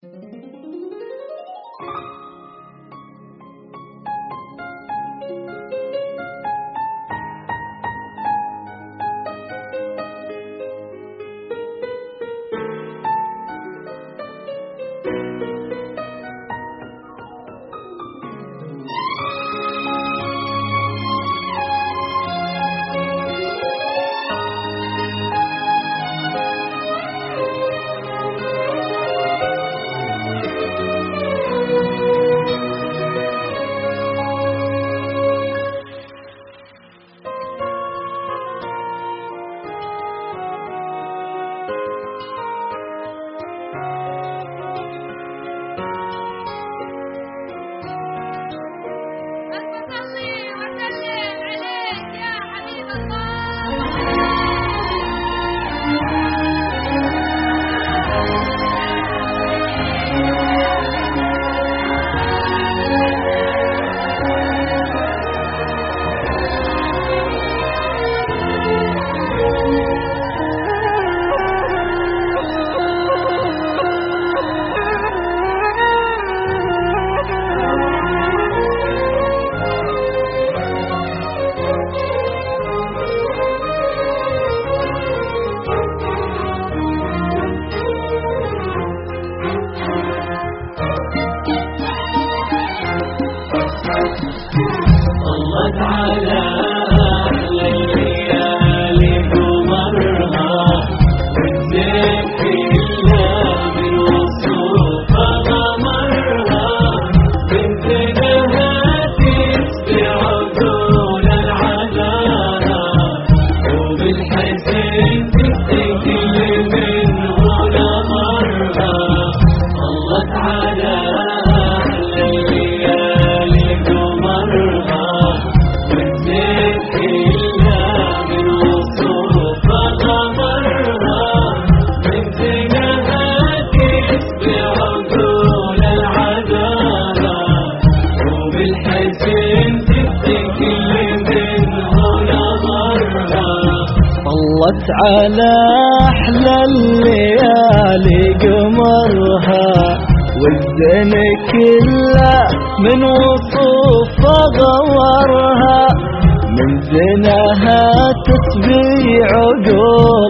طلت على أحلى الليالي قمرها، والزين كله من وصوف غورها، من زينها تسبي عقول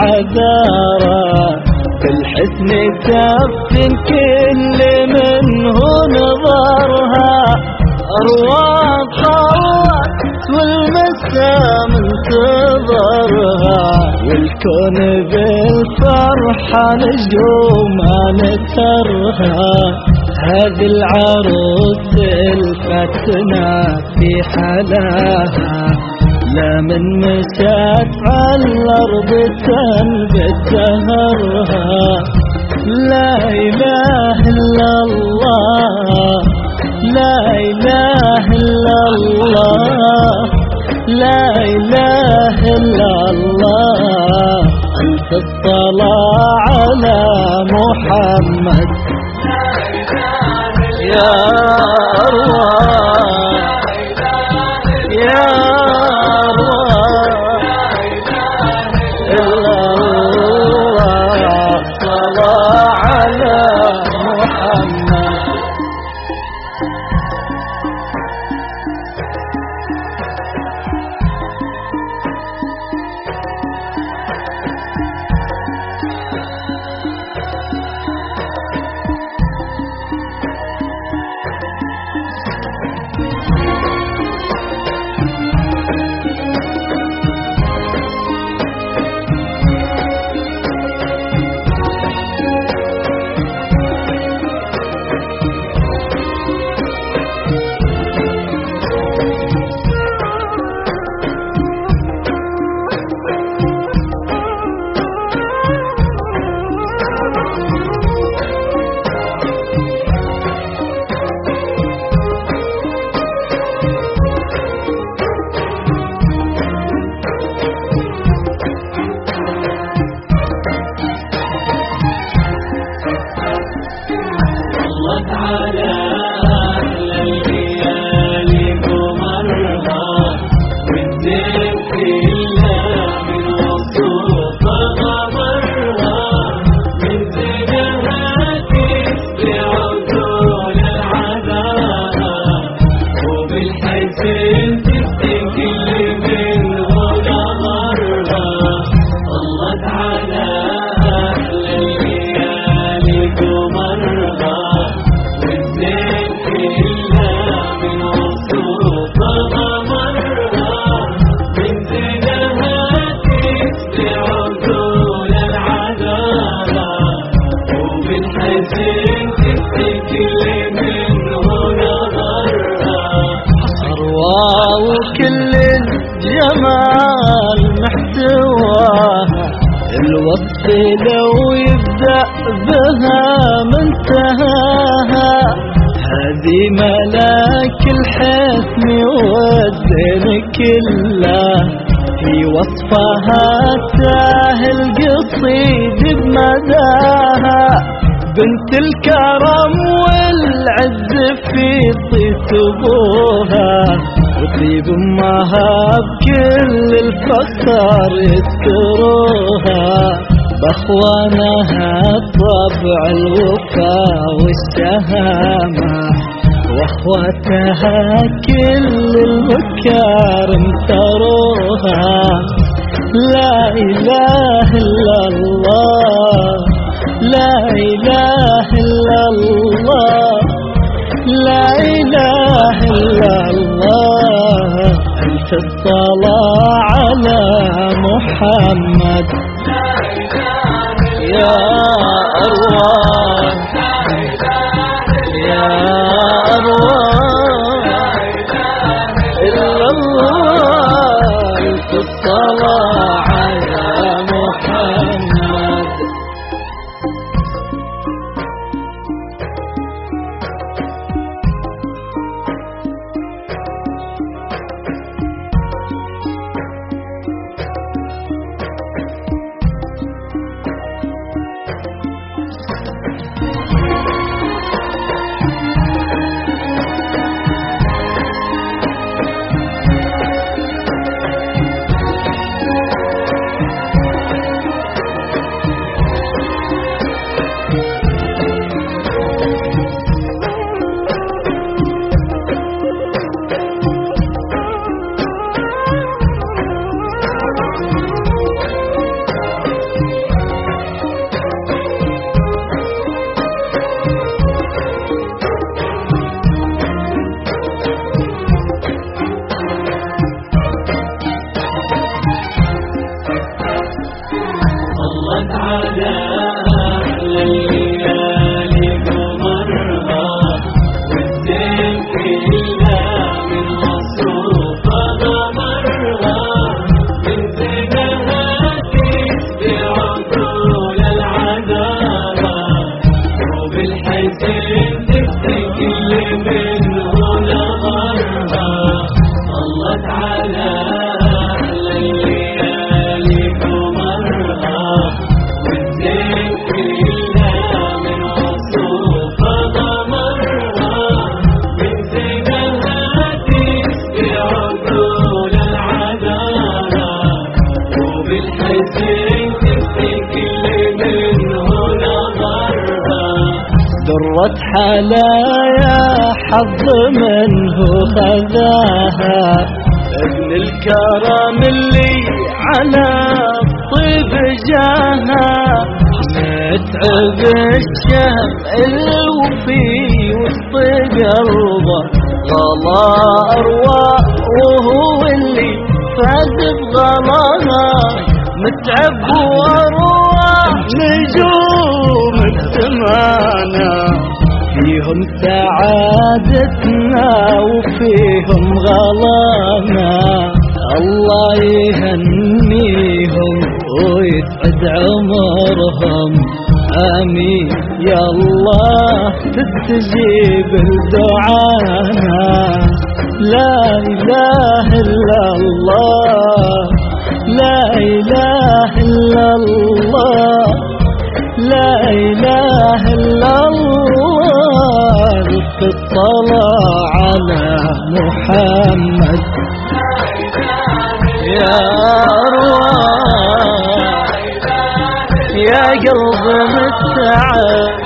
العذارى، في الحسن تفتن كل منه نظرها، أرواح خلت والمسا منتظرها، والكون بالفرحة نجوم نثرها، هذه العروس الفتنة في حلاها، لا من مشات على الأرض تنبت زهرها، لا إله إلا الله، لا إله إلا الله، لا إله إلا الله، أنت الصلاة على محمد، يا أرواح يا أرواح إلا الله، صلاة على محمد. كل منه نظرها أروى وكل الجمال محتواها الوصف لو يبدأ بها منتهاها هذه ملاك الحسن والزين كله في وصفها تاه القصيد بمداها بنت الكرم والعز في طيب ابوها وطيب امها بكل الفخر يذكروها باخوانها طبع الوفا والشهامه واخواتها كل المكارم تروها لا اله الا الله لا اله الا الله لا اله الا الله انت الصلاة على محمد يا أرواح يا أرواح إلا الله انت الصلاة على محمد درت حلايا حظ منه خذاها ابن الكرم اللي على الطيب جاها متعب الشهم الوفي وسط قلبه غلا أرواح وهو اللي فاز بغلاها متعب وأرواح نجوم السمانة فيهم سعادتنا وفيهم غلانا الله يهنيهم ويسعد عمرهم آمين يا الله تستجيب لدعانا لا إله إلا الله لا إله إلا الله لا إله إلا الله في الصلاة على محمد يا أرواح يا قلب مستعد